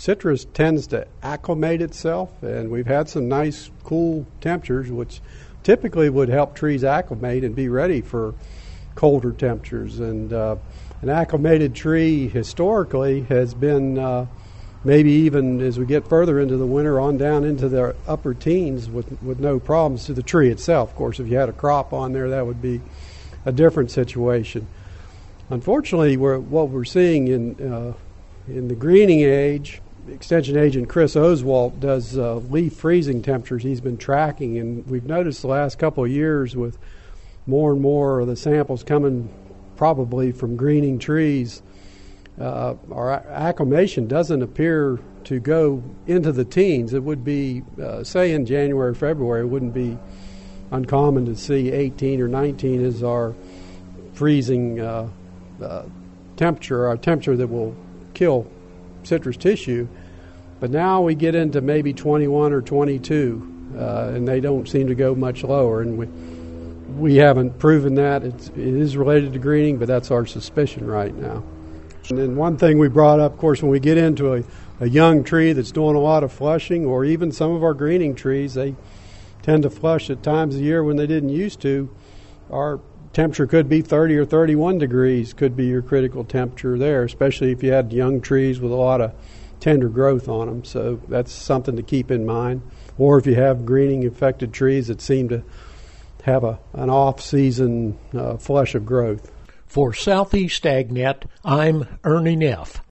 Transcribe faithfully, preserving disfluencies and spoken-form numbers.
citrus tends to acclimate itself, and we've had some nice cool temperatures, which typically would help trees acclimate and be ready for colder temperatures. And uh, an acclimated tree historically has been uh, maybe even as we get further into the winter on down into the upper teens with, with no problems to the tree itself. Of course, if you had a crop on there, that would be a different situation. Unfortunately, we're, what we're seeing in uh, in the greening age, extension agent Chris Oswalt does uh, leaf freezing temperatures he's been tracking, and we've noticed the last couple of years with more and more of the samples coming probably from greening trees, uh, our acclimation doesn't appear to go into the teens. It would be, uh, say in January, February, it wouldn't be uncommon to see eighteen or nineteen as our freezing uh, uh, temperature, our temperature that will kill citrus tissue. But now we get into maybe twenty-one or twenty-two, uh, and they don't seem to go much lower. And we we haven't proven that. It's, it is related to greening, but that's our suspicion right now. And then one thing we brought up, of course, when we get into a, a young tree that's doing a lot of flushing, or even some of our greening trees, they tend to flush at times of the year when they didn't used to. Our temperature could be thirty or thirty-one degrees, could be your critical temperature there, especially if you had young trees with a lot of tender growth on them. So that's something to keep in mind. Or if you have greening affected trees that seem to have a, an off-season uh, flush of growth. For Southeast AgNet, I'm Ernie Neff.